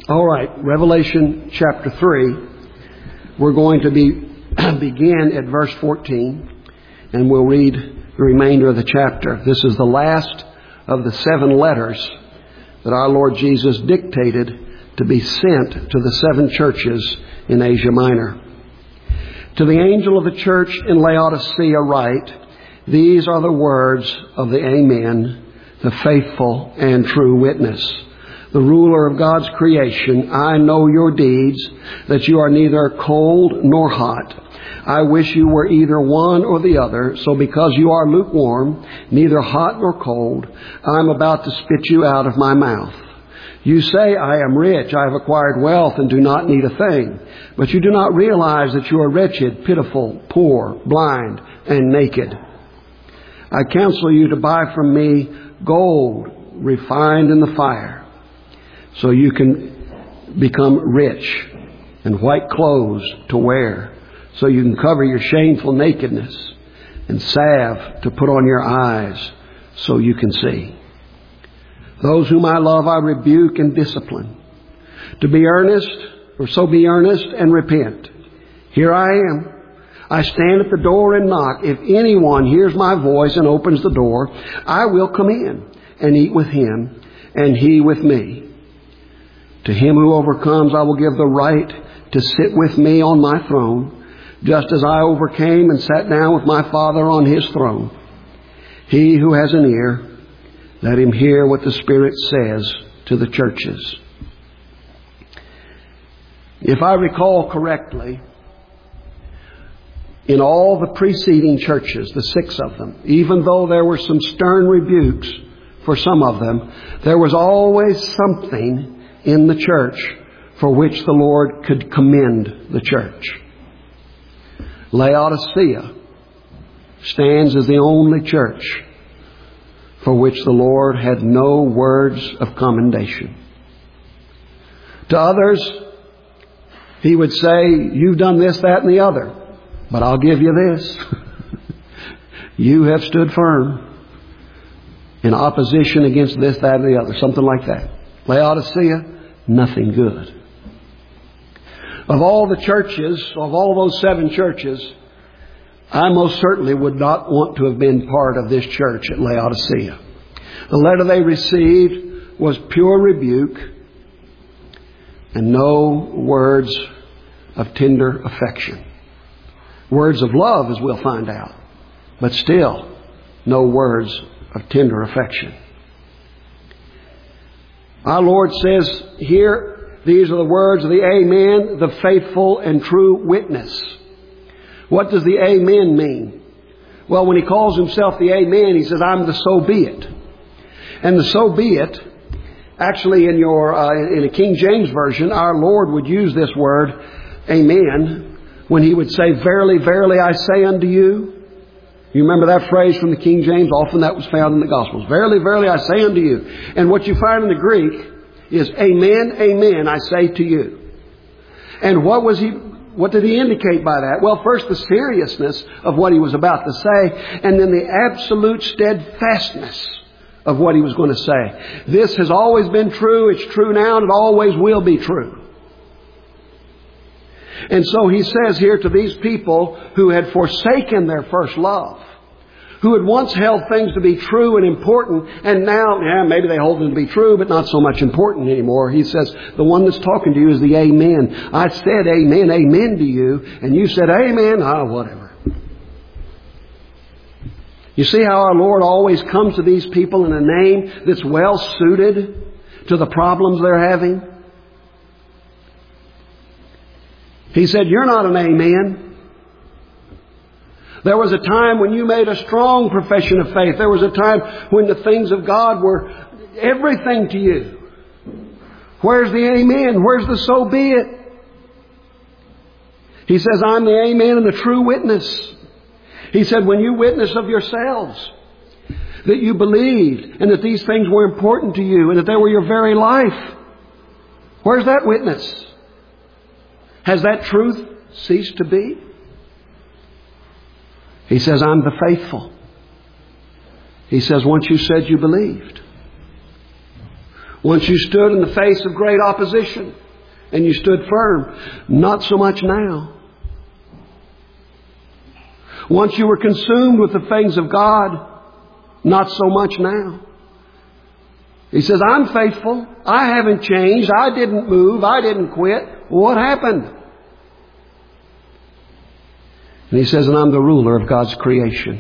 All right, Revelation chapter 3. We're going to begin at verse 14, and we'll read the remainder of the chapter. This is the last of the 7 letters that our Lord Jesus dictated to be sent to the 7 churches in Asia Minor. To the angel of the church in Laodicea write, these are the words of the Amen, the faithful and true witness, the ruler of God's creation. I know your deeds, that you are neither cold nor hot. I wish you were either one or the other. So because you are lukewarm, neither hot nor cold, I am about to spit you out of my mouth. You say, I am rich, I have acquired wealth and do not need a thing. But you do not realize that you are wretched, pitiful, poor, blind, and naked. I counsel you to buy from me gold refined in the fire, so you can become rich, and white clothes to wear, so you can cover your shameful nakedness, and salve to put on your eyes, so you can see. Those whom I love I rebuke and discipline. To be earnest, or so be earnest and repent. Here I am. I stand at the door and knock. If anyone hears my voice and opens the door, I will come in and eat with him, and he with me. To him who overcomes, I will give the right to sit with me on my throne, just as I overcame and sat down with my Father on his throne. He who has an ear, let him hear what the Spirit says to the churches. If I recall correctly, in all the preceding churches, the 6 of them, even though there were some stern rebukes for some of them, there was always something in the church for which the Lord could commend the church. Laodicea stands as the only church for which the Lord had no words of commendation. To others, He would say, you've done this, that, and the other, but I'll give you this. You have stood firm in opposition against this, that, and the other. Something like that. Laodicea, nothing good. Of all the churches, of all those 7 churches, I most certainly would not want to have been part of this church at Laodicea. The letter they received was pure rebuke and no words of tender affection. Words of love, as we'll find out, but still no words of tender affection. Our Lord says here, these are the words of the Amen, the faithful and true witness. What does the Amen mean? Well, when He calls Himself the Amen, He says, I'm the so be it. And the so be it, actually in a King James Version, our Lord would use this word, Amen, when He would say, verily, verily, I say unto you. You remember that phrase from the King James? Often that was found in the Gospels. Verily, verily, I say unto you. And what you find in the Greek is, Amen, amen, I say to you. And what did He indicate by that? Well, first the seriousness of what He was about to say, and then the absolute steadfastness of what He was going to say. This has always been true, it's true now, and it always will be true. And so He says here to these people who had forsaken their first love, who had once held things to be true and important, and now, maybe they hold them to be true, but not so much important anymore. He says, the one that's talking to you is the Amen. I said Amen, amen to you, and you said Amen, whatever. You see how our Lord always comes to these people in a name that's well suited to the problems they're having? He said, you're not an amen. There was a time when you made a strong profession of faith. There was a time when the things of God were everything to you. Where's the amen? Where's the so be it? He says, I'm the amen and the true witness. He said, when you witness of yourselves, that you believed and that these things were important to you and that they were your very life. Where's that witness? Has that truth ceased to be? He says, I'm the faithful. He says, once you said you believed. Once you stood in the face of great opposition and you stood firm. Not so much now. Once you were consumed with the things of God. Not so much now. He says, I'm faithful. I haven't changed. I didn't move. I didn't quit. What happened? And He says, and I'm the ruler of God's creation.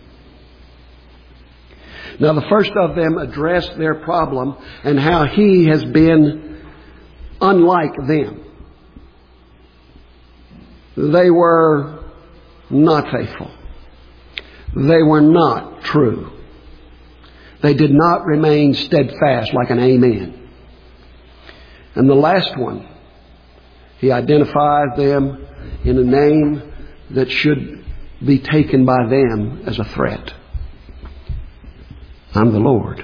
Now the first of them addressed their problem and how He has been unlike them. They were not faithful. They were not true. They did not remain steadfast like an amen. And the last one, He identified them in a name that should be taken by them as a threat. I'm the Lord.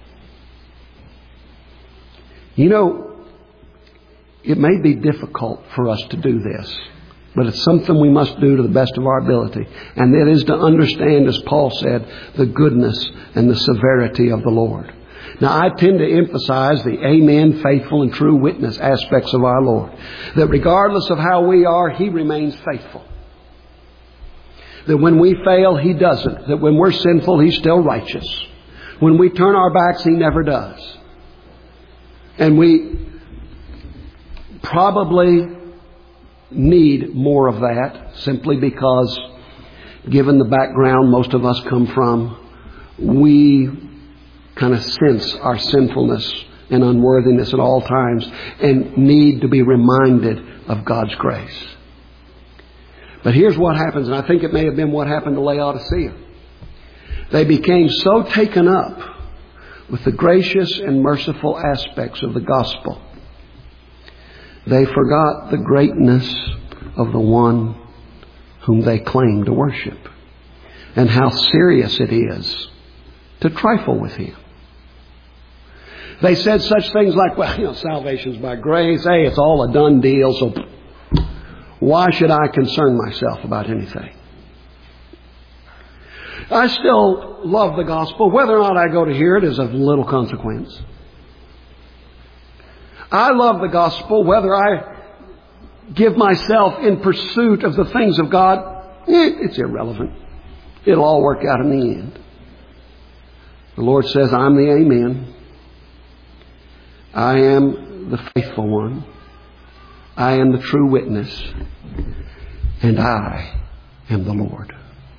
You know, it may be difficult for us to do this, but it's something we must do to the best of our ability. And that is to understand, as Paul said, the goodness and the severity of the Lord. Now, I tend to emphasize the amen, faithful and true witness aspects of our Lord. That regardless of how we are, He remains faithful. That when we fail, He doesn't. That when we're sinful, He's still righteous. When we turn our backs, He never does. And we probably need more of that simply because, given the background most of us come from, we kind of sense our sinfulness and unworthiness at all times and need to be reminded of God's grace. But here's what happens, and I think it may have been what happened to Laodicea. They became so taken up with the gracious and merciful aspects of the gospel, they forgot the greatness of the one whom they claim to worship, and how serious it is to trifle with Him. They said such things like, well, salvation's by grace. Hey, it's all a done deal, so why should I concern myself about anything? I still love the gospel. Whether or not I go to hear it is of little consequence. I love the gospel. Whether I give myself in pursuit of the things of God, it's irrelevant. It'll all work out in the end. The Lord says, I'm the amen. I am the faithful one. I am the true witness. And I am the Lord.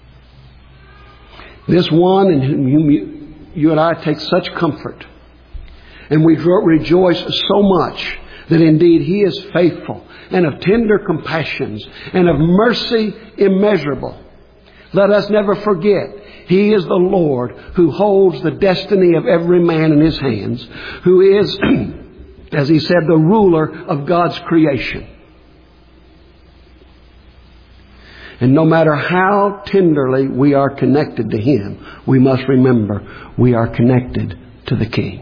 This one in whom you and I take such comfort. And we rejoice so much that indeed He is faithful and of tender compassions and of mercy immeasurable. Let us never forget, He is the Lord who holds the destiny of every man in His hands, who is, as He said, the ruler of God's creation. And no matter how tenderly we are connected to Him, we must remember we are connected to the King.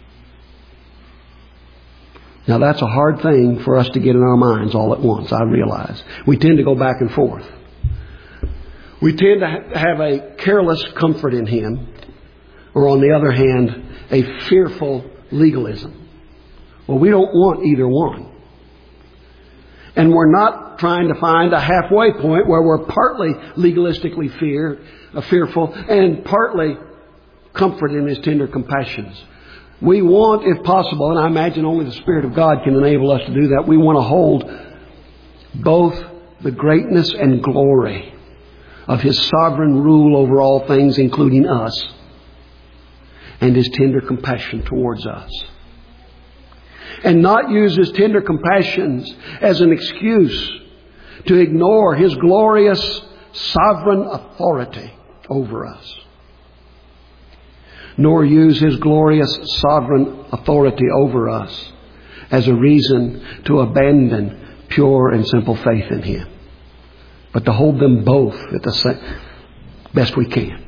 Now that's a hard thing for us to get in our minds all at once, I realize. We tend to go back and forth. We tend to have a careless comfort in Him, or on the other hand, a fearful legalism. Well, we don't want either one. And we're not trying to find a halfway point where we're partly legalistically fearful and partly comfort in His tender compassions. We want, if possible, and I imagine only the Spirit of God can enable us to do that, we want to hold both the greatness and glory of His sovereign rule over all things, including us, and His tender compassion towards us. And not use His tender compassions as an excuse to ignore His glorious sovereign authority over us. Nor use His glorious sovereign authority over us as a reason to abandon pure and simple faith in Him. But to hold them both at the best we can.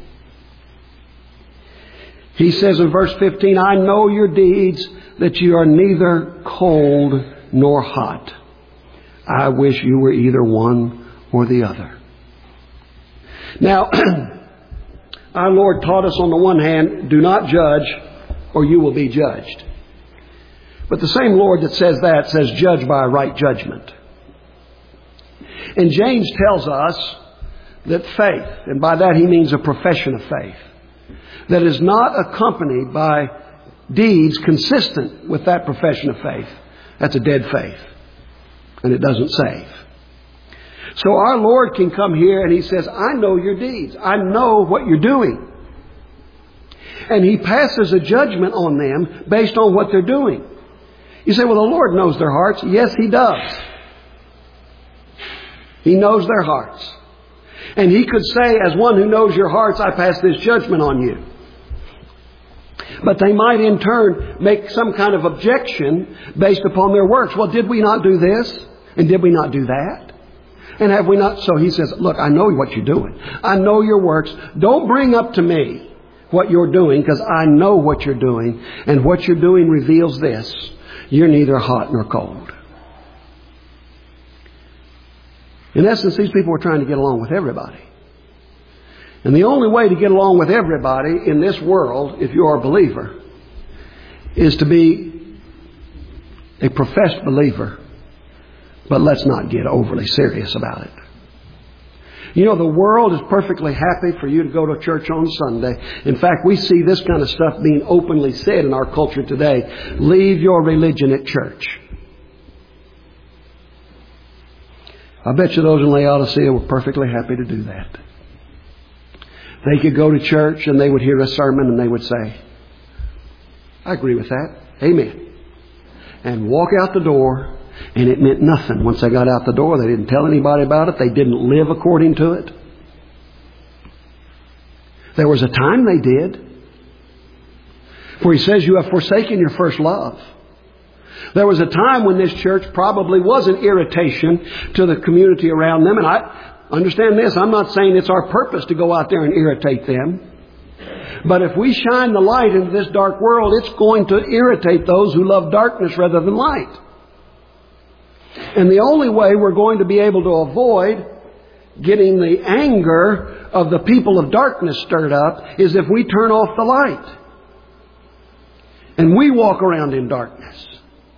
He says in verse 15, I know your deeds, that you are neither cold nor hot. I wish you were either one or the other. Now, our Lord taught us on the one hand, do not judge or you will be judged. But the same Lord that says that says judge by a right judgment. And James tells us that faith, and by that he means a profession of faith, that is not accompanied by deeds consistent with that profession of faith, that's a dead faith. And it doesn't save. So our Lord can come here and He says, I know your deeds. I know what you're doing. And He passes a judgment on them based on what they're doing. You say, well, the Lord knows their hearts. Yes, He does. He knows their hearts. And He could say, as one who knows your hearts, I pass this judgment on you. But they might in turn make some kind of objection based upon their works. Well, did we not do this? And did we not do that? And have we not? So He says, look, I know what you're doing. I know your works. Don't bring up to me what you're doing, because I know what you're doing. And what you're doing reveals this. You're neither hot nor cold. In essence, these people were trying to get along with everybody. And the only way to get along with everybody in this world, if you are a believer, is to be a professed believer. But let's not get overly serious about it. You know, the world is perfectly happy for you to go to church on Sunday. In fact, we see this kind of stuff being openly said in our culture today. Leave your religion at church. I bet you those in Laodicea were perfectly happy to do that. They could go to church and they would hear a sermon and they would say, I agree with that. Amen. And walk out the door, and it meant nothing. Once they got out the door, they didn't tell anybody about it. They didn't live according to it. There was a time they did. For He says you have forsaken your first love. There was a time when this church probably was an irritation to the community around them. And I understand this. I'm not saying it's our purpose to go out there and irritate them. But if we shine the light into this dark world, it's going to irritate those who love darkness rather than light. And the only way we're going to be able to avoid getting the anger of the people of darkness stirred up is if we turn off the light. And we walk around in darkness.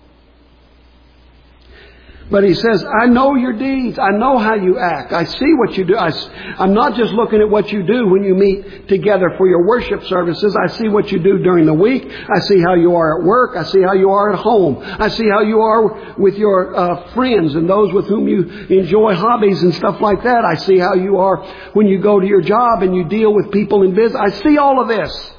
But He says, I know your deeds. I know how you act. I see what you do. I'm not just looking at what you do when you meet together for your worship services. I see what you do during the week. I see how you are at work. I see how you are at home. I see how you are with your friends and those with whom you enjoy hobbies and stuff like that. I see how you are when you go to your job and you deal with people in business. I see all of this.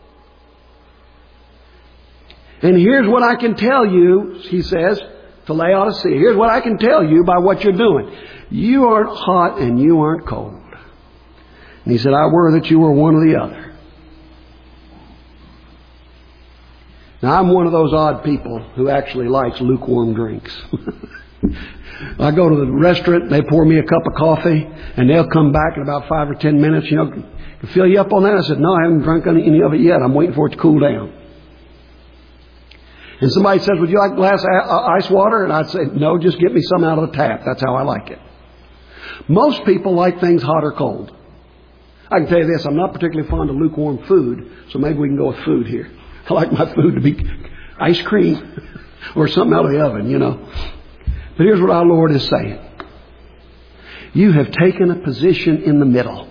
And here's what I can tell you, He says, to Laodicea. Here's what I can tell you by what you're doing. You aren't hot and you aren't cold. And He said, I were that you were one or the other. Now, I'm one of those odd people who actually likes lukewarm drinks. I go to the restaurant, they pour me a cup of coffee, and they'll come back in about 5 or 10 minutes. You know, can fill you up on that? I said, no, I haven't drunk any of it yet. I'm waiting for it to cool down. And somebody says, would you like a glass of ice water? And I'd say, no, just get me some out of the tap. That's how I like it. Most people like things hot or cold. I can tell you this, I'm not particularly fond of lukewarm food, so maybe we can go with food here. I like my food to be ice cream or something out of the oven, you know. But here's what our Lord is saying. You have taken a position in the middle.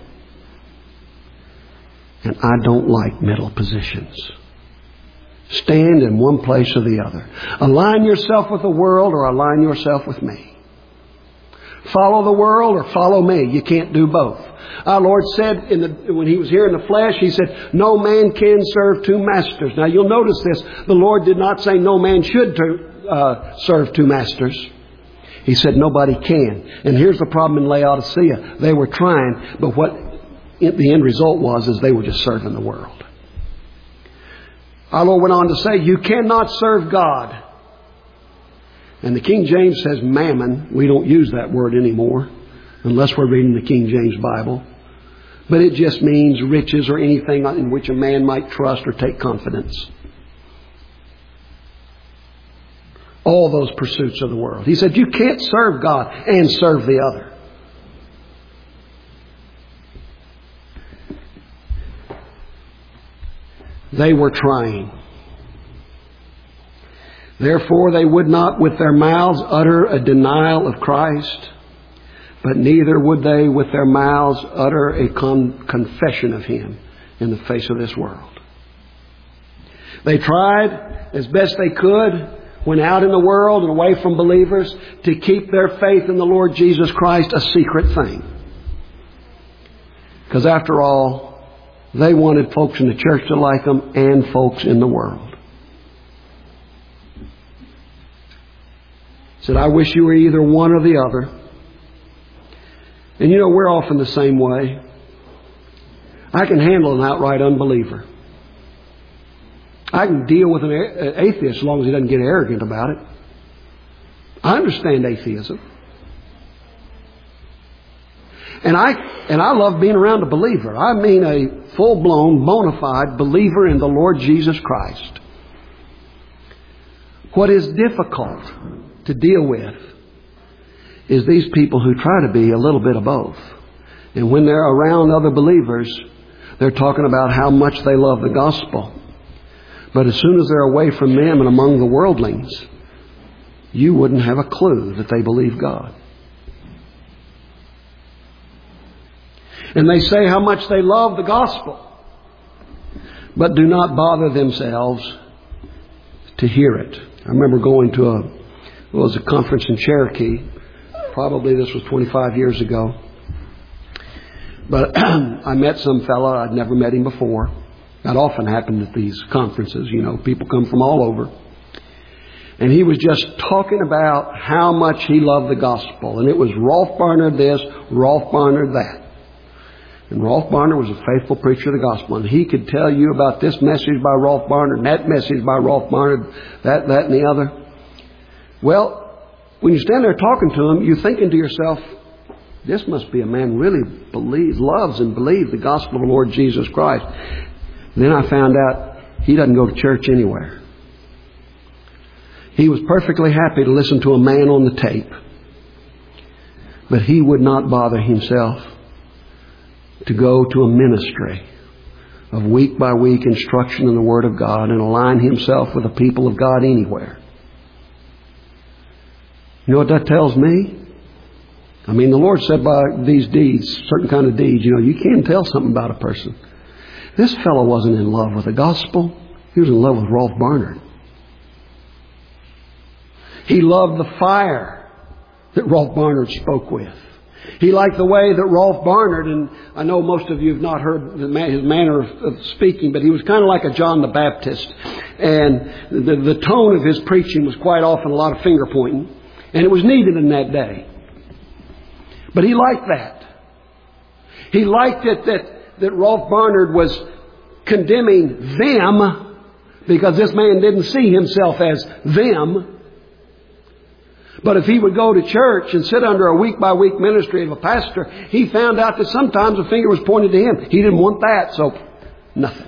And I don't like middle positions. Stand in one place or the other. Align yourself with the world or align yourself with me. Follow the world or follow me. You can't do both. Our Lord said when He was here in the flesh, He said, no man can serve two masters. Now you'll notice this. The Lord did not say no man should serve two masters. He said nobody can. And here's the problem in Laodicea. They were trying, but what the end result was is they were just serving the world. Our Lord went on to say, you cannot serve God. And the King James says mammon. We don't use that word anymore unless we're reading the King James Bible. But it just means riches or anything in which a man might trust or take confidence. All those pursuits of the world. He said you can't serve God and serve the other. They were trying. Therefore they would not with their mouths utter a denial of Christ, but neither would they with their mouths utter a confession of Him in the face of this world. They tried as best they could when out in the world and away from believers to keep their faith in the Lord Jesus Christ a secret thing. Because after all, they wanted folks in the church to like them and folks in the world. Said, I wish you were either one or the other. And you know, we're often the same way. I can handle an outright unbeliever. I can deal with an atheist as long as he doesn't get arrogant about it. I understand atheism. And I love being around a believer. I mean a full-blown, bona fide believer in the Lord Jesus Christ. What is difficult to deal with is these people who try to be a little bit of both. And when they're around other believers, they're talking about how much they love the gospel. But as soon as they're away from them and among the worldlings, you wouldn't have a clue that they believe God. And they say how much they love the gospel, but do not bother themselves to hear it. I remember going to a conference in Cherokee. Probably this was 25 years ago. But I met some fellow. I'd never met him before. That often happened at these conferences. You know, people come from all over. And he was just talking about how much he loved the gospel. And it was Rolf Barnard this, Rolf Barnard that. And Rolf Barnard was a faithful preacher of the gospel. And he could tell you about this message by Rolf Barnard and that message by Rolf Barnard, that and the other. Well, when you stand there talking to him, you're thinking to yourself, this must be a man who really loves and believes the gospel of the Lord Jesus Christ. Then I found out he doesn't go to church anywhere. He was perfectly happy to listen to a man on the tape. But he would not bother himself to go to a ministry of week by week instruction in the Word of God and align himself with the people of God anywhere. You know what that tells me? I mean, the Lord said by these deeds, certain kind of deeds, you know, you can tell something about a person. This fellow wasn't in love with the gospel. He was in love with Rolf Barnard. He loved the fire that Rolf Barnard spoke with. He liked the way that Rolf Barnard, and I know most of you have not heard his manner of speaking, but he was kind of like a John the Baptist. And the tone of his preaching was quite often a lot of finger pointing. And it was needed in that day. But he liked that. He liked it that Rolf Barnard was condemning them because this man didn't see himself as them. But if he would go to church and sit under a week-by-week ministry of a pastor, he found out that sometimes a finger was pointed to him. He didn't want that, so nothing.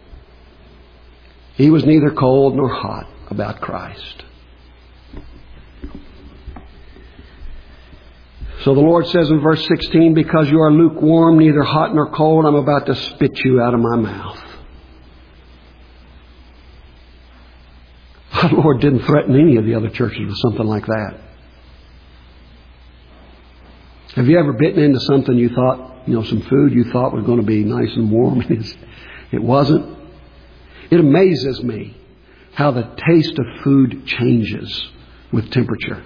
He was neither cold nor hot about Christ. So the Lord says in verse 16, because you are lukewarm, neither hot nor cold, I'm about to spit you out of my mouth. The Lord didn't threaten any of the other churches with something like that. Have you ever bitten into something you thought, some food you thought was going to be nice and warm? It wasn't. It amazes me how the taste of food changes with temperature.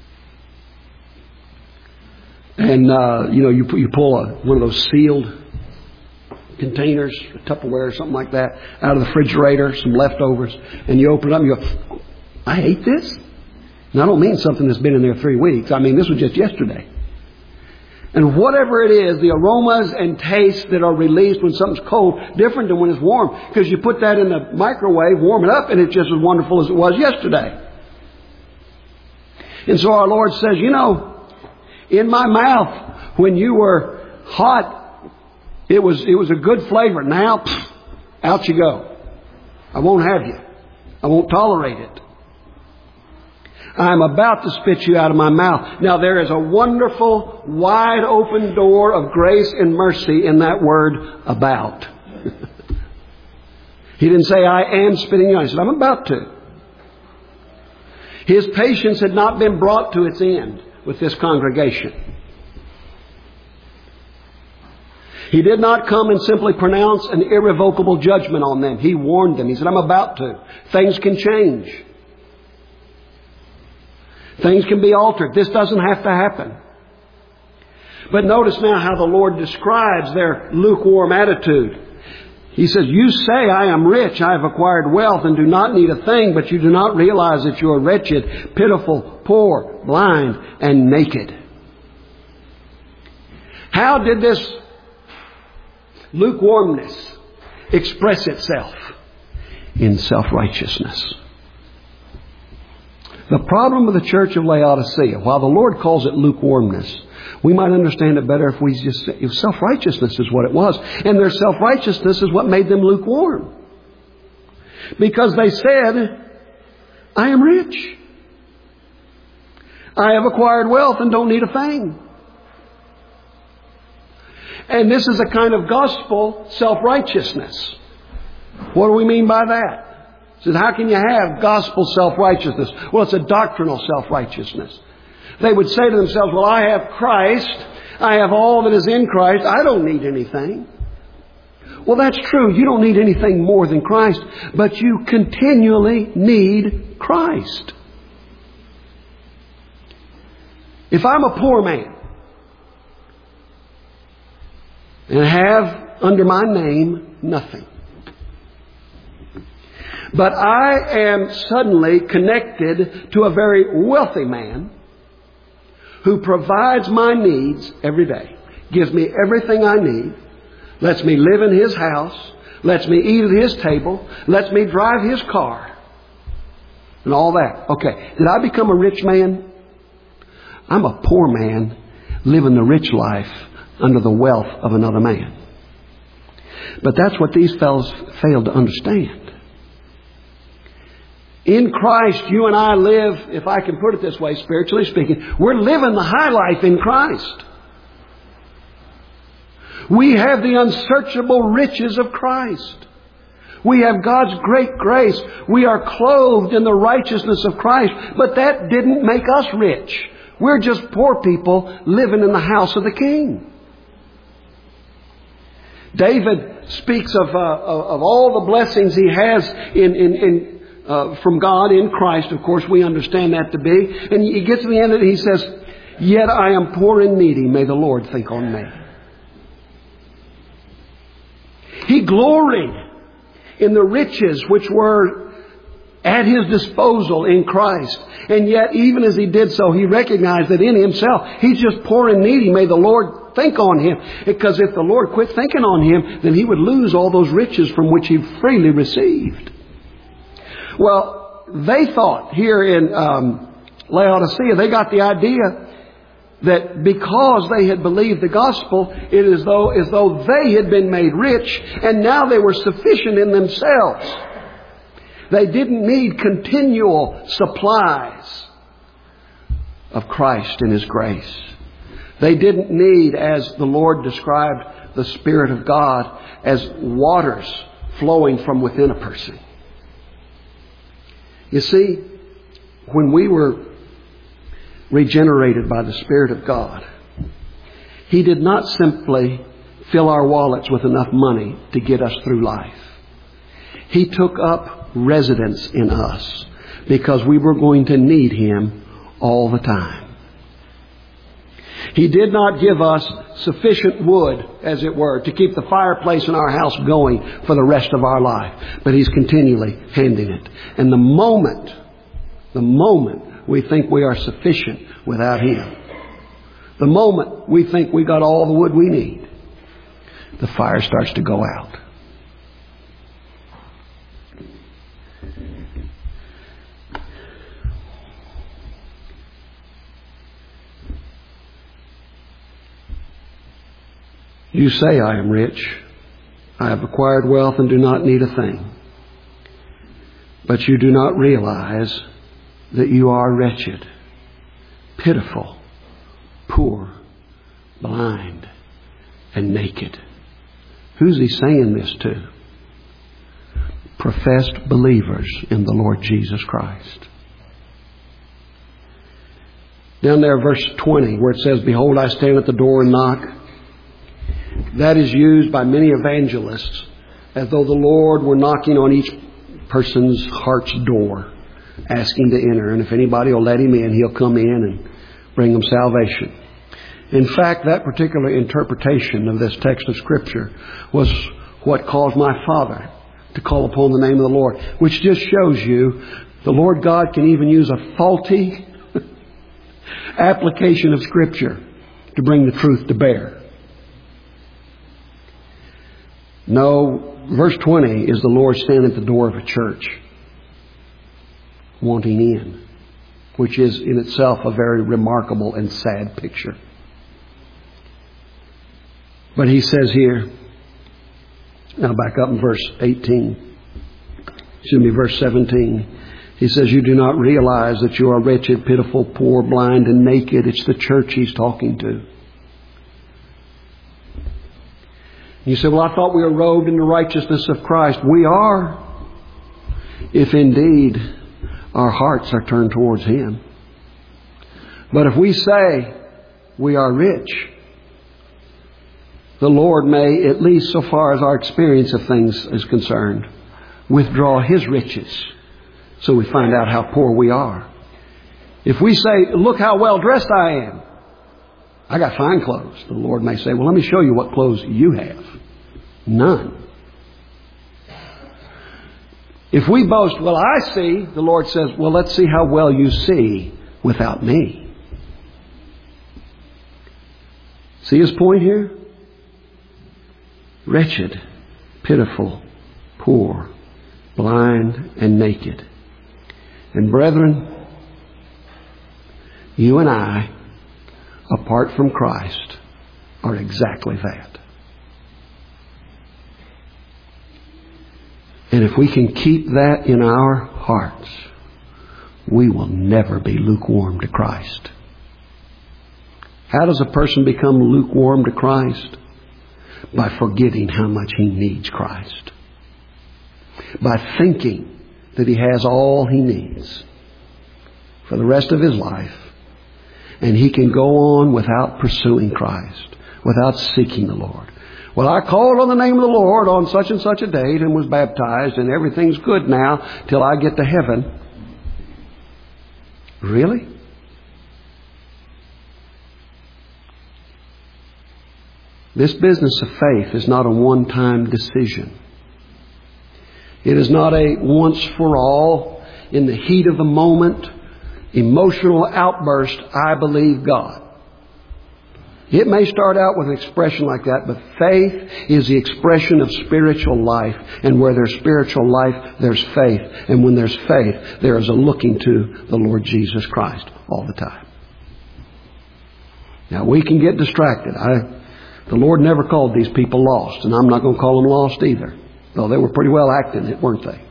And, you pull one of those sealed containers, a Tupperware or something like that, out of the refrigerator, some leftovers, and you open it up and you go, I ate this? And I don't mean something that's been in there 3 weeks. I mean, this was just yesterday. And whatever it is, the aromas and tastes that are released when something's cold, different than when it's warm. Because you put that in the microwave, warm it up, and it's just as wonderful as it was yesterday. And so our Lord says, in my mouth, when you were hot, it was a good flavor. Now, out you go. I won't have you. I won't tolerate it. I'm about to spit you out of my mouth. Now, there is a wonderful, wide open door of grace and mercy in that word, about. He didn't say, I am spitting you out. He said, I'm about to. His patience had not been brought to its end with this congregation. He did not come and simply pronounce an irrevocable judgment on them. He warned them. He said, I'm about to. Things can change. Things can be altered. This doesn't have to happen. But notice now how the Lord describes their lukewarm attitude. He says, you say, I am rich, I have acquired wealth and do not need a thing, but you do not realize that you are wretched, pitiful, poor, blind, and naked. How did this lukewarmness express itself? In self-righteousness. The problem of the church of Laodicea, while the Lord calls it lukewarmness, we might understand it better if we just say self-righteousness is what it was. And their self-righteousness is what made them lukewarm. Because they said, I am rich. I have acquired wealth and don't need a thing. And this is a kind of gospel self-righteousness. What do we mean by that? He says, how can you have gospel self-righteousness? Well, it's a doctrinal self-righteousness. They would say to themselves, well, I have Christ. I have all that is in Christ. I don't need anything. Well, that's true. You don't need anything more than Christ. But you continually need Christ. If I'm a poor man and have under my name nothing, but I am suddenly connected to a very wealthy man who provides my needs every day, gives me everything I need, lets me live in his house, lets me eat at his table, lets me drive his car, and all that. Okay, did I become a rich man? I'm a poor man living the rich life under the wealth of another man. But that's what these fellows failed to understand. In Christ, you and I live, if I can put it this way, spiritually speaking, we're living the high life in Christ. We have the unsearchable riches of Christ. We have God's great grace. We are clothed in the righteousness of Christ. But that didn't make us rich. We're just poor people living in the house of the King. David speaks of all the blessings he has from God in Christ. Of course, we understand that to be. And he gets to the end of it, he says, yet I am poor and needy. May the Lord think on me. He gloried in the riches which were at his disposal in Christ. And yet, even as he did so, he recognized that in himself, he's just poor and needy. May the Lord think on him. Because if the Lord quit thinking on him, then he would lose all those riches from which he freely received. Well, they thought here in Laodicea, they got the idea that because they had believed the gospel, it is as though they had been made rich and now they were sufficient in themselves. They didn't need continual supplies of Christ and His grace. They didn't need, as the Lord described the Spirit of God, as waters flowing from within a person. You see, when we were regenerated by the Spirit of God, He did not simply fill our wallets with enough money to get us through life. He took up residence in us because we were going to need Him all the time. He did not give us sufficient wood, as it were, to keep the fireplace in our house going for the rest of our life. But He's continually handing it. And the moment we think we are sufficient without Him, the moment we think we got all the wood we need, the fire starts to go out. You say, I am rich. I have acquired wealth and do not need a thing. But you do not realize that you are wretched, pitiful, poor, blind, and naked. Who's He saying this to? Professed believers in the Lord Jesus Christ. Down there, verse 20, where it says, "Behold, I stand at the door and knock." That is used by many evangelists as though the Lord were knocking on each person's heart's door, asking to enter. And if anybody will let Him in, He'll come in and bring them salvation. In fact, that particular interpretation of this text of Scripture was what caused my father to call upon the name of the Lord, which just shows you the Lord God can even use a faulty application of Scripture to bring the truth to bear. No, verse 20 is the Lord standing at the door of a church, wanting in, which is in itself a very remarkable and sad picture. But He says here, now back up in verse 17. He says, "You do not realize that you are wretched, pitiful, poor, blind, and naked." It's the church He's talking to. You say, "Well, I thought we were robed in the righteousness of Christ." We are, if indeed our hearts are turned towards Him. But if we say we are rich, the Lord may, at least so far as our experience of things is concerned, withdraw His riches so we find out how poor we are. If we say, "Look how well dressed I am. I got fine clothes," the Lord may say, "Well, let me show you what clothes you have. None." If we boast, "Well, I see," the Lord says, "Well, let's see how well you see without me." See His point here? Wretched, pitiful, poor, blind, and naked. And brethren, you and I, apart from Christ, are exactly that. And if we can keep that in our hearts, we will never be lukewarm to Christ. How does a person become lukewarm to Christ? By forgetting how much he needs Christ. By thinking that he has all he needs for the rest of his life, and he can go on without pursuing Christ, without seeking the Lord. "Well, I called on the name of the Lord on such and such a date and was baptized, and everything's good now till I get to heaven." Really? This business of faith is not a one-time decision. It is not a once-for-all, in the heat of the moment, emotional outburst, "I believe God." It may start out with an expression like that, but faith is the expression of spiritual life. And where there's spiritual life, there's faith. And when there's faith, there is a looking to the Lord Jesus Christ all the time. Now, we can get distracted. The Lord never called these people lost, and I'm not going to call them lost either. Though they were pretty well acting it, weren't they?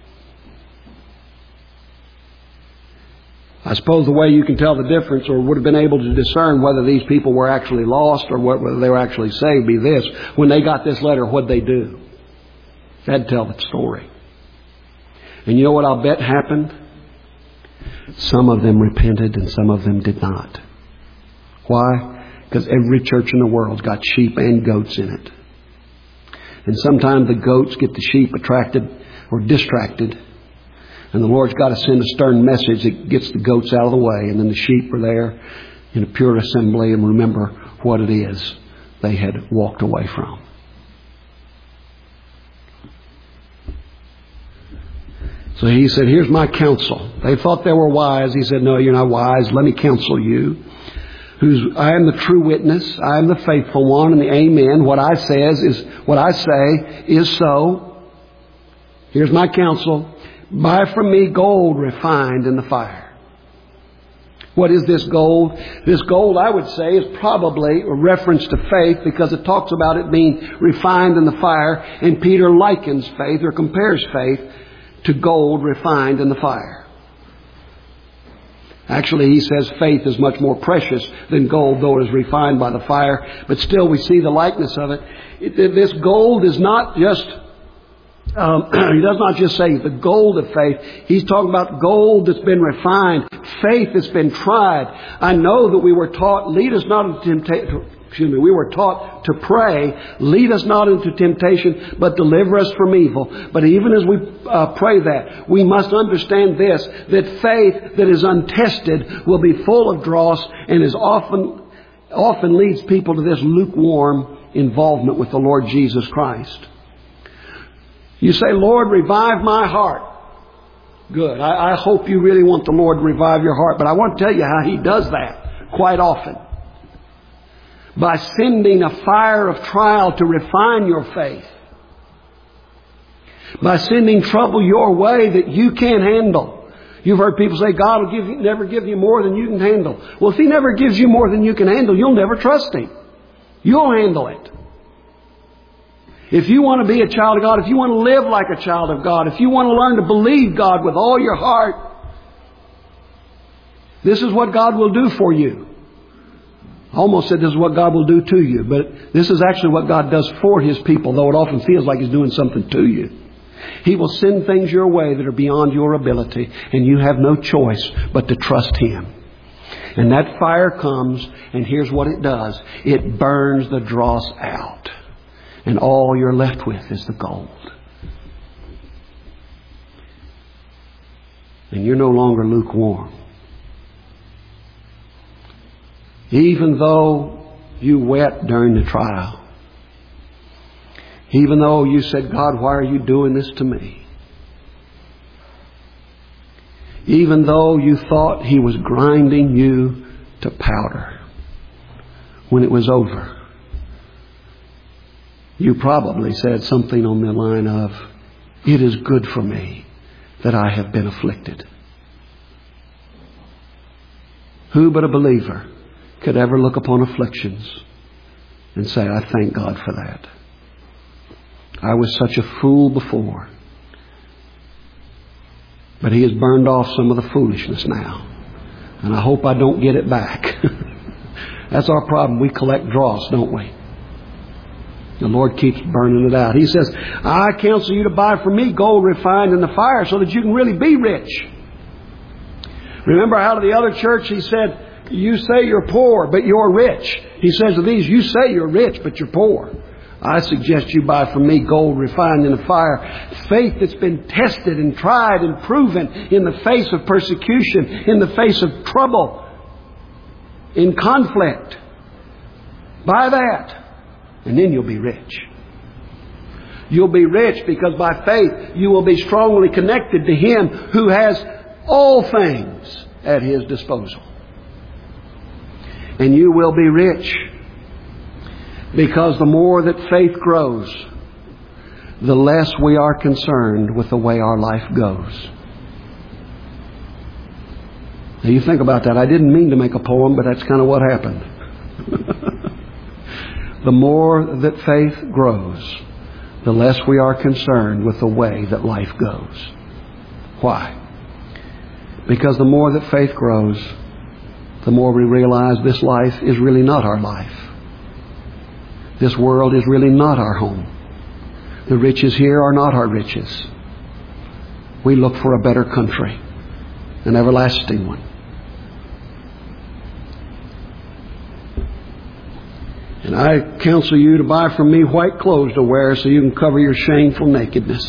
I suppose the way you can tell the difference, or would have been able to discern whether these people were actually lost or whether they were actually saved, be this. When they got this letter, what'd they do? They had to tell the story. And you know what I'll bet happened? Some of them repented and some of them did not. Why? Because every church in the world's got sheep and goats in it. And sometimes the goats get the sheep attracted or distracted. And the Lord's got to send a stern message that gets the goats out of the way. And then the sheep are there in a pure assembly and remember what it is they had walked away from. So He said, "Here's my counsel." They thought they were wise. He said, "No, you're not wise. Let me counsel you. I am the true witness. I am the faithful one, and the amen. What I say is so. Here's my counsel. Buy from me gold refined in the fire." What is this gold? This gold, I would say, is probably a reference to faith because it talks about it being refined in the fire. And Peter likens faith or compares faith to gold refined in the fire. Actually, he says faith is much more precious than gold, though it is refined by the fire. But still, we see the likeness of it. This gold is not just He does not just say the gold of faith. He's talking about gold that's been refined, faith that's been tried. I know that we were taught, lead us not into temptation. We were taught to pray, lead us not into temptation, but deliver us from evil. But even as we pray that, we must understand this, that faith that is untested will be full of dross and is often leads people to this lukewarm involvement with the Lord Jesus Christ. You say, Lord, revive my heart. Good. I hope you really want the Lord to revive your heart. But I want to tell you how He does that quite often. By sending a fire of trial to refine your faith. By sending trouble your way that you can't handle. You've heard people say, God will never give you more than you can handle. Well, if He never gives you more than you can handle, you'll never trust Him. You'll handle it. If you want to be a child of God, if you want to live like a child of God, if you want to learn to believe God with all your heart, this is what God will do for you. I almost said this is what God will do to you, but this is actually what God does for His people, though it often feels like He's doing something to you. He will send things your way that are beyond your ability, and you have no choice but to trust Him. And that fire comes, and here's what it does. It burns the dross out. And all you're left with is the gold. And you're no longer lukewarm. Even though you wept during the trial. Even though you said, God, why are you doing this to me? Even though you thought He was grinding you to powder when it was over. You probably said something on the line of, it is good for me that I have been afflicted. Who but a believer could ever look upon afflictions and say, I thank God for that. I was such a fool before. But He has burned off some of the foolishness now. And I hope I don't get it back. That's our problem. We collect dross, don't we? The Lord keeps burning it out. He says, I counsel you to buy from me gold refined in the fire so that you can really be rich. Remember out of the other church He said, you say you're poor, but you're rich. He says to these, you say you're rich, but you're poor. I suggest you buy from me gold refined in the fire. Faith that's been tested and tried and proven in the face of persecution, in the face of trouble, in conflict. Buy that. And then you'll be rich. You'll be rich because by faith you will be strongly connected to Him who has all things at His disposal. And you will be rich because the more that faith grows, the less we are concerned with the way our life goes. Now you think about that. I didn't mean to make a poem, but that's kind of what happened. The more that faith grows, the less we are concerned with the way that life goes. Why? Because the more that faith grows, the more we realize this life is really not our life. This world is really not our home. The riches here are not our riches. We look for a better country, an everlasting one. And I counsel you to buy from me white clothes to wear so you can cover your shameful nakedness.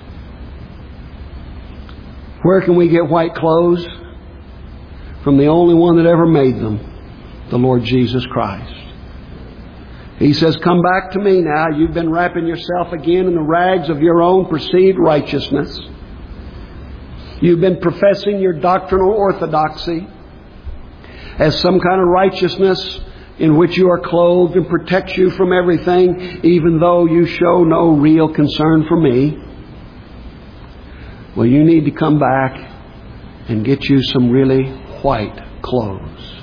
Where can we get white clothes? From the only one that ever made them, the Lord Jesus Christ. He says, come back to me now. You've been wrapping yourself again in the rags of your own perceived righteousness. You've been professing your doctrinal orthodoxy as some kind of righteousness in which you are clothed and protects you from everything, even though you show no real concern for me. Well, you need to come back and get you some really white clothes.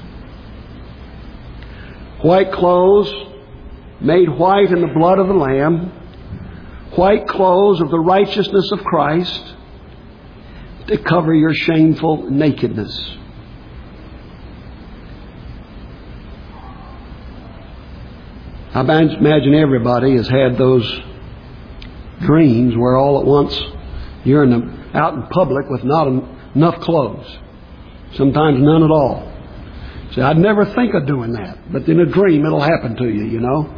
White clothes made white in the blood of the Lamb. White clothes of the righteousness of Christ to cover your shameful nakedness. I imagine everybody has had those dreams where all at once you're out in public with not enough clothes. Sometimes none at all. See, I'd never think of doing that. But in a dream, it'll happen to you, you know.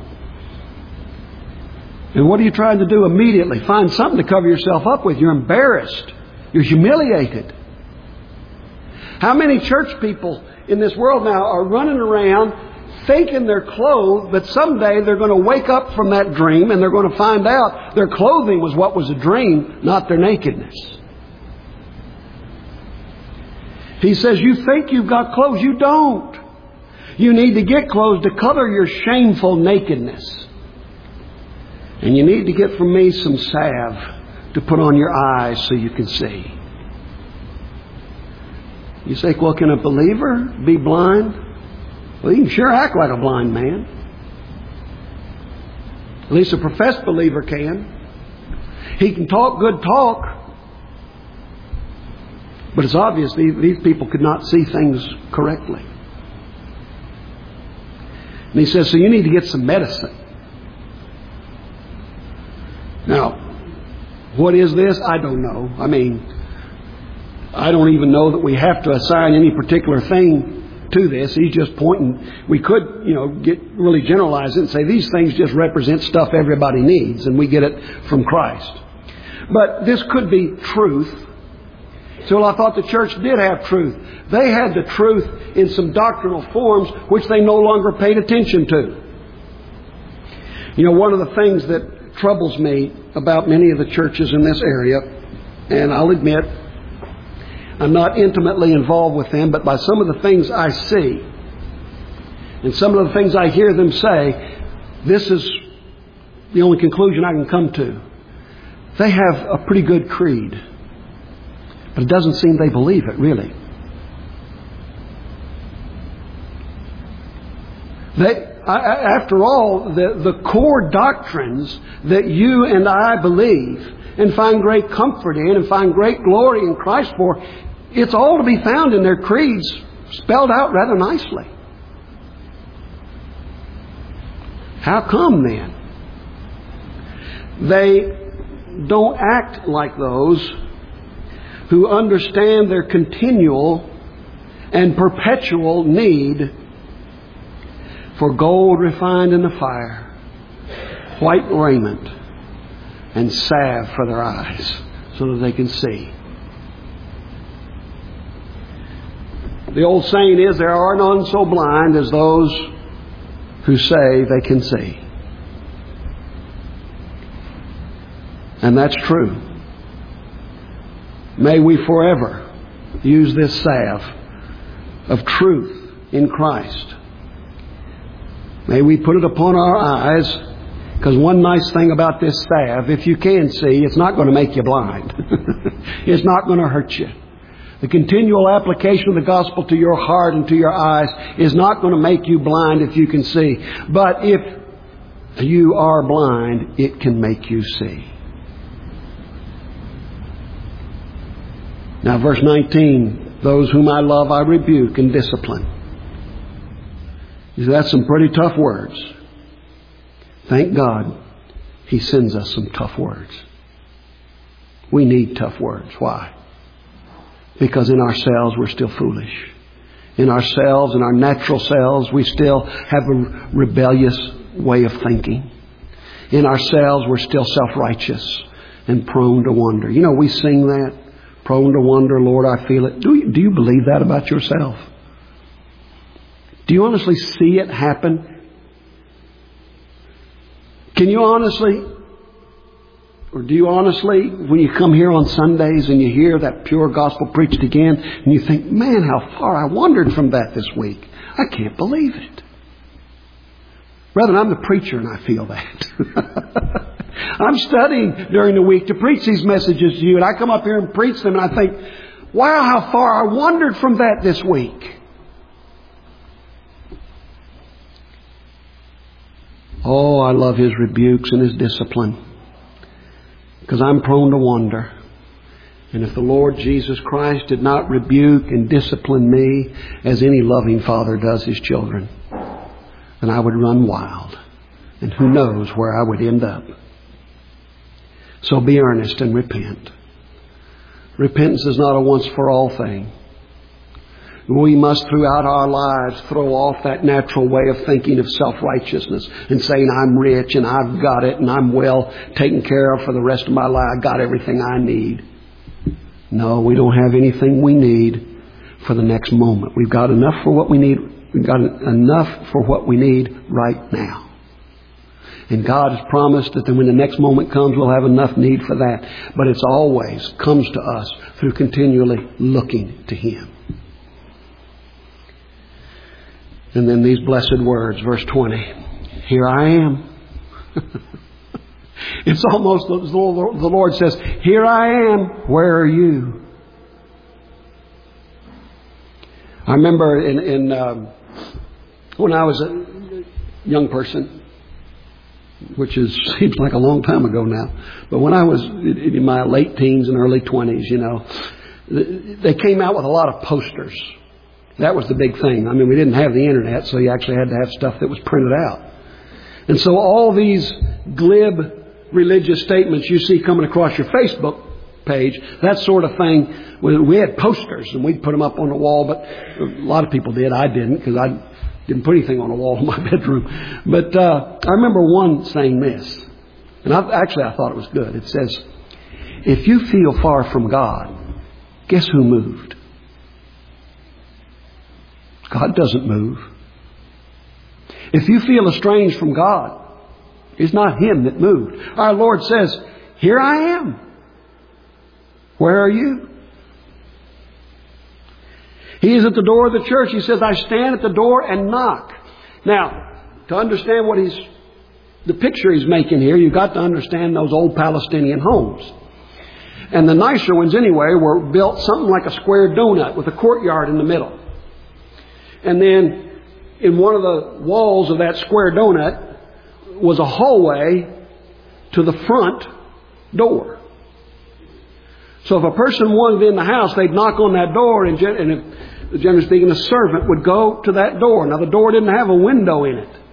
And what are you trying to do immediately? Find something to cover yourself up with. You're embarrassed. You're humiliated. How many church people in this world now are running around thinking they're clothed, but someday they're going to wake up from that dream and they're going to find out their clothing was what was a dream, not their nakedness. He says, you think you've got clothes. You don't. You need to get clothes to cover your shameful nakedness. And you need to get from me some salve to put on your eyes so you can see. You say, well, can a believer be blind? Well, he can sure act like a blind man. At least a professed believer can. He can talk good talk. But it's obvious these people could not see things correctly. And he says, so you need to get some medicine. Now, what is this? I don't know. I mean, I don't even know that we have to assign any particular thing to this. He's just pointing. We could, get really generalize it and say these things just represent stuff everybody needs, and we get it from Christ. But this could be truth. So I thought the church did have truth. They had the truth in some doctrinal forms which they no longer paid attention to. One of the things that troubles me about many of the churches in this area, and I'll admit I'm not intimately involved with them, but by some of the things I see and some of the things I hear them say, this is the only conclusion I can come to. They have a pretty good creed, but it doesn't seem they believe it, really. After all, the core doctrines that you and I believe and find great comfort in and find great glory in Christ for, it's all to be found in their creeds, spelled out rather nicely. How come then they don't act like those who understand their continual and perpetual need for gold refined in the fire, white raiment, and salve for their eyes so that they can see? The old saying is, there are none so blind as those who say they can see. And that's true. May we forever use this salve of truth in Christ. May we put it upon our eyes, because one nice thing about this salve, if you can see, it's not going to make you blind. It's not going to hurt you. The continual application of the gospel to your heart and to your eyes is not going to make you blind if you can see. But if you are blind, it can make you see. Now, verse 19, those whom I love, I rebuke and discipline. That's some pretty tough words. Thank God He sends us some tough words. We need tough words. Why? Because in ourselves we're still foolish. In ourselves, in our natural selves, we still have a rebellious way of thinking. In ourselves we're still self-righteous and prone to wonder. We sing that. Prone to wonder, Lord, I feel it. Do you believe that about yourself? Do you honestly see it happen? Can you honestly, or do you honestly, when you come here on Sundays and you hear that pure gospel preached again, and you think, man, how far I wandered from that this week. I can't believe it. Brethren, I'm the preacher and I feel that. I'm studying during the week to preach these messages to you, and I come up here and preach them, and I think, wow, how far I wandered from that this week. Oh, I love His rebukes and His discipline, because I'm prone to wander. And if the Lord Jesus Christ did not rebuke and discipline me as any loving father does his children, then I would run wild. And who knows where I would end up. So be earnest and repent. Repentance is not a once-for-all thing. We must, throughout our lives, throw off that natural way of thinking of self-righteousness and saying, I'm rich and I've got it and I'm well taken care of for the rest of my life. I got everything I need. No, we don't have anything we need for the next moment. We've got enough for what we need. We've got enough for what we need right now. And God has promised that when the next moment comes, we'll have enough need for that. But it's always comes to us through continually looking to Him. And then these blessed words, verse 20. Here I am. It's almost as though the Lord says, here I am. Where are you? I remember when I was a young person, which seems like a long time ago now, but when I was in my late teens and early 20s, they came out with a lot of posters. That was the big thing. I mean, we didn't have the internet, so you actually had to have stuff that was printed out. And so all these glib religious statements you see coming across your Facebook page, that sort of thing, we had posters and we'd put them up on the wall, but a lot of people did. I didn't, because I didn't put anything on the wall in my bedroom. But I remember one saying this, and I thought it was good. It says, if you feel far from God, guess who moved? God doesn't move. If you feel estranged from God, it's not Him that moved. Our Lord says, here I am. Where are you? He is at the door of the church. He says, I stand at the door and knock. Now, to understand the picture He's making here, you've got to understand those old Palestinian homes. And the nicer ones anyway were built something like a square donut with a courtyard in the middle. And then in one of the walls of that square donut was a hallway to the front door. So if a person wanted in the house, they'd knock on that door, and generally speaking, a servant would go to that door. Now, the door didn't have a window in it.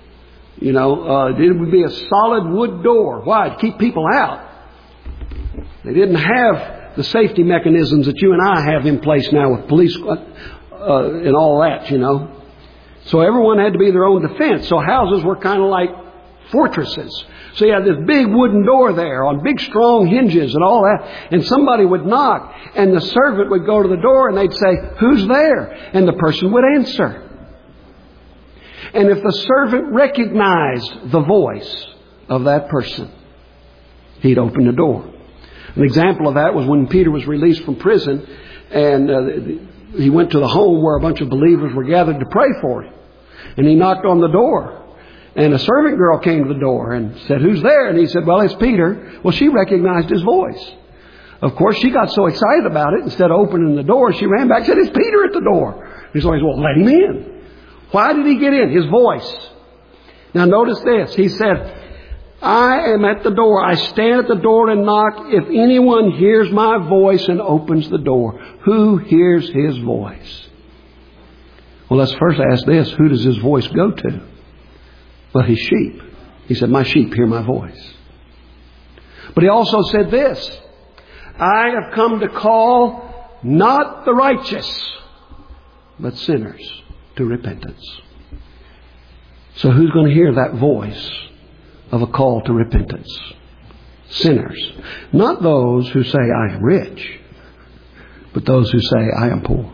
It would be a solid wood door. Why? To keep people out. They didn't have the safety mechanisms that you and I have in place now with police and all that, So everyone had to be their own defense. So houses were kind of like fortresses. So you had this big wooden door there on big strong hinges and all that. And somebody would knock and the servant would go to the door and they'd say, who's there? And the person would answer. And if the servant recognized the voice of that person, he'd open the door. An example of that was when Peter was released from prison and he went to the home where a bunch of believers were gathered to pray for him. And he knocked on the door. And a servant girl came to the door and said, who's there? And he said, well, it's Peter. Well, she recognized his voice. Of course, she got so excited about it, instead of opening the door, she ran back and said, it's Peter at the door. He's always, well, let him in. Why did he get in? His voice. Now, notice this. He said, I am at the door. I stand at the door and knock. If anyone hears my voice and opens the door, who hears his voice? Well, let's first ask this. Who does his voice go to? Well, his sheep. He said, my sheep hear my voice. But he also said this. I have come to call not the righteous, but sinners to repentance. So who's going to hear that voice of a call to repentance? Sinners. Not those who say, I am rich, but those who say, I am poor.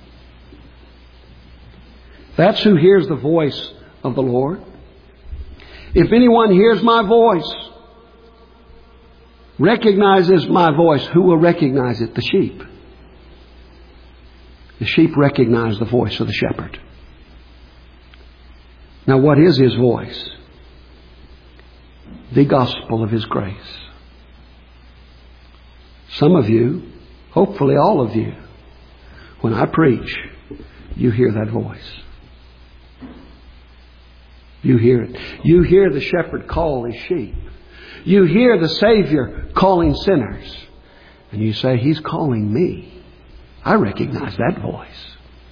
That's who hears the voice of the Lord. If anyone hears my voice, recognizes my voice, who will recognize it? The sheep. The sheep recognize the voice of the shepherd. Now, what is his voice? The gospel of his grace. Some of you, hopefully all of you, when I preach, you hear that voice. You hear it. You hear the shepherd call his sheep. You hear the Savior calling sinners. And you say, he's calling me. I recognize that voice.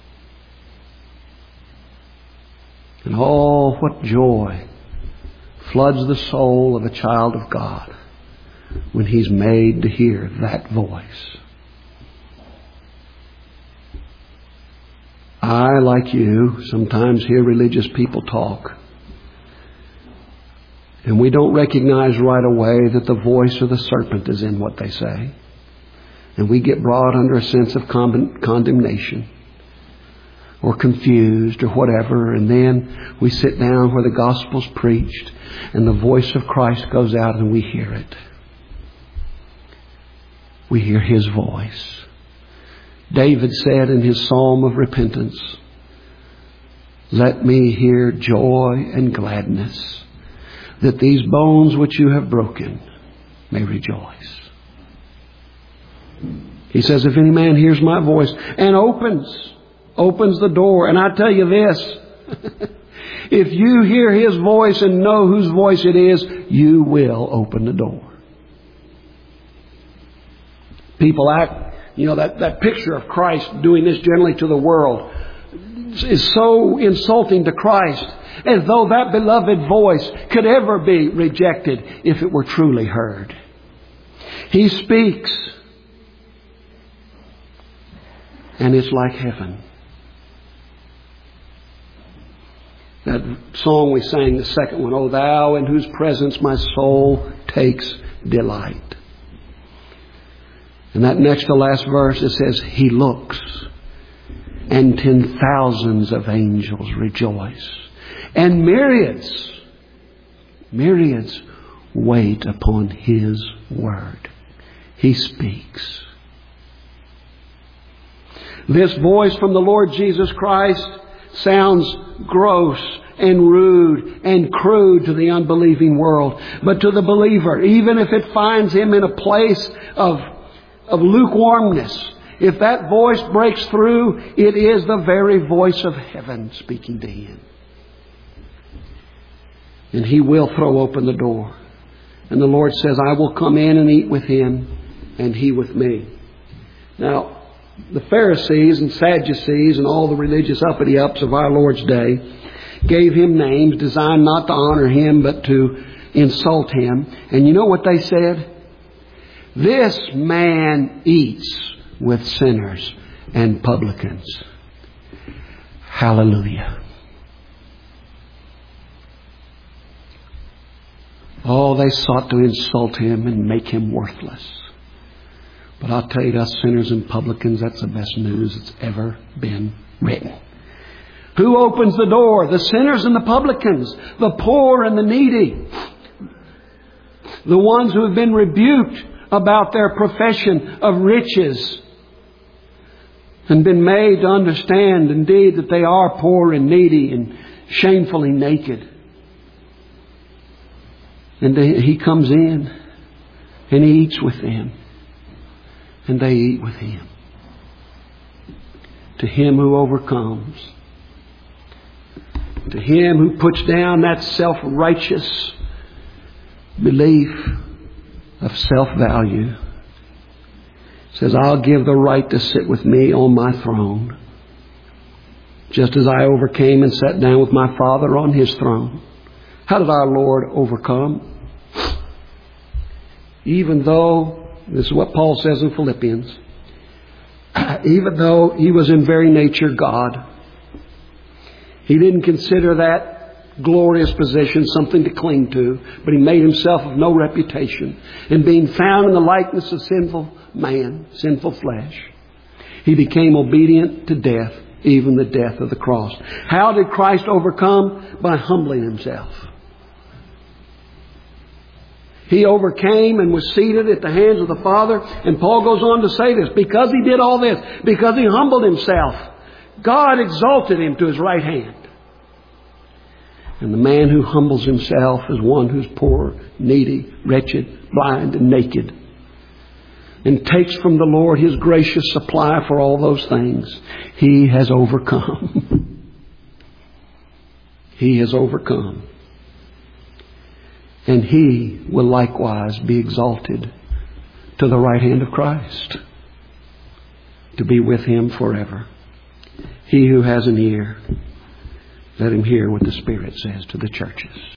And oh, what joy floods the soul of a child of God when he's made to hear that voice. I, like you, sometimes hear religious people talk, and we don't recognize right away that the voice of the serpent is in what they say. And we get brought under a sense of condemnation or confused or whatever. And then we sit down where the gospel's preached and the voice of Christ goes out and we hear it. We hear His voice. David said in his psalm of repentance, "Let me hear joy and gladness, that these bones which you have broken may rejoice." He says, if any man hears my voice and opens the door. And I tell you this, if you hear His voice and know whose voice it is, you will open the door. People act, that picture of Christ doing this generally to the world is so insulting to Christ, as though that beloved voice could ever be rejected if it were truly heard. He speaks, and it's like heaven. That song we sang, the second one, "O Thou in whose presence my soul takes delight." And that next to last verse, it says, He looks, and 10,000s of angels rejoice, and myriads wait upon His word. He speaks. This voice from the Lord Jesus Christ sounds gross and rude and crude to the unbelieving world. But to the believer, even if it finds him in a place of lukewarmness, if that voice breaks through, it is the very voice of heaven speaking to him. And He will throw open the door. And the Lord says, I will come in and eat with him and he with me. Now, the Pharisees and Sadducees and all the religious uppity-ups of our Lord's day gave Him names designed not to honor Him but to insult Him. And you know what they said? This man eats with sinners and publicans. Hallelujah. Oh, they sought to insult Him and make Him worthless. But I'll tell you, us sinners and publicans, that's the best news that's ever been written. Who opens the door? The sinners and the publicans, the poor and the needy, the ones who have been rebuked about their profession of riches and been made to understand indeed that they are poor and needy and shamefully naked. And He comes in and He eats with them. And they eat with Him. To him who overcomes. To him who puts down that self-righteous belief of self-value. Says, I'll give the right to sit with me on my throne. Just as I overcame and sat down with my Father on His throne. How did our Lord overcome? Even though, this is what Paul says in Philippians, even though He was in very nature God, He didn't consider that glorious position something to cling to, but He made Himself of no reputation. And being found in the likeness of sinful man, sinful flesh, He became obedient to death, even the death of the cross. How did Christ overcome? By humbling Himself. He overcame and was seated at the hands of the Father. And Paul goes on to say this. Because He did all this, because He humbled Himself, God exalted Him to His right hand. And the man who humbles himself is one who's poor, needy, wretched, blind, and naked. And takes from the Lord His gracious supply for all those things. He has overcome. He has overcome. And he will likewise be exalted to the right hand of Christ, to be with Him forever. He who has an ear, let him hear what the Spirit says to the churches.